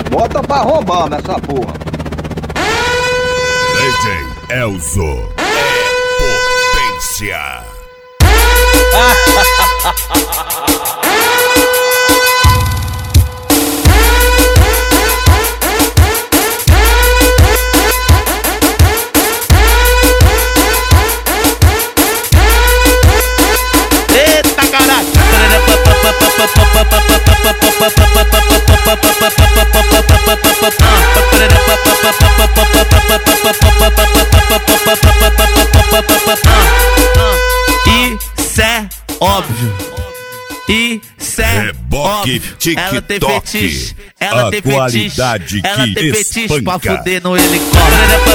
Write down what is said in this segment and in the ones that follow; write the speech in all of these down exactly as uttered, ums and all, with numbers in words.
Bota pra roubar nessa porra. D J Elzo é potência. Eita caralho! Isso é óbvio. Isso é Reboque óbvio. Ela tem TikTok. fetiche. Ela A tem qualidade fetiche. Ela que tem fetiche pra espanca. fuder no helicóptero.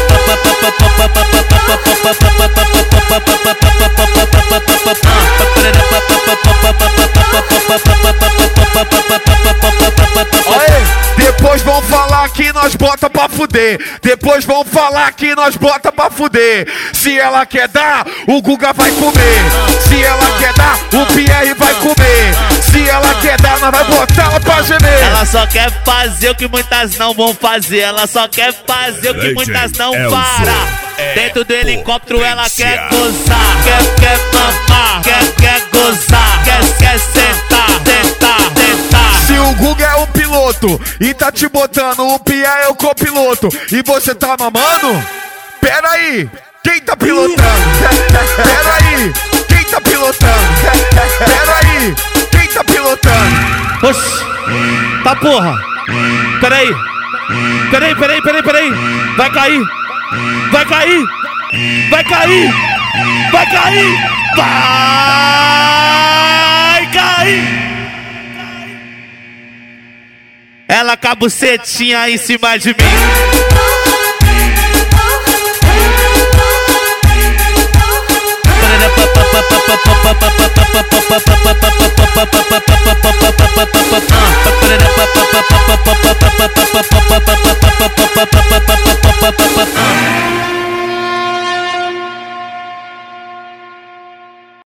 Depois vão falar que nós bota pra fuder. Depois vão falar que nós bota pra fuder. Se ela quer dar, o Guga vai comer. Se ela quer dar, o Pierre vai comer. Se ela quer dar, nós vai botar ela pra gemer. Ela só quer fazer o que muitas não vão fazer. Ela só quer fazer o que muitas não Elzo param. é Dentro do helicóptero ela potência. quer gozar. Quer, quer mamar, quer, quer gozar. Quer, quer sentar, sentar, sentar. Se o Guga é o piloto e tá te botando, o Pierre é o copiloto e você tá mamando? Pera aí, quem tá pilotando? Pera aí, quem tá pilotando? Pera aí, quem tá pilotando? Oxi, tá porra. Peraí, peraí, peraí, peraí, peraí. Vai cair, vai cair, vai cair, vai cair, vai cair. Ela com a bucetinha em cima de mim.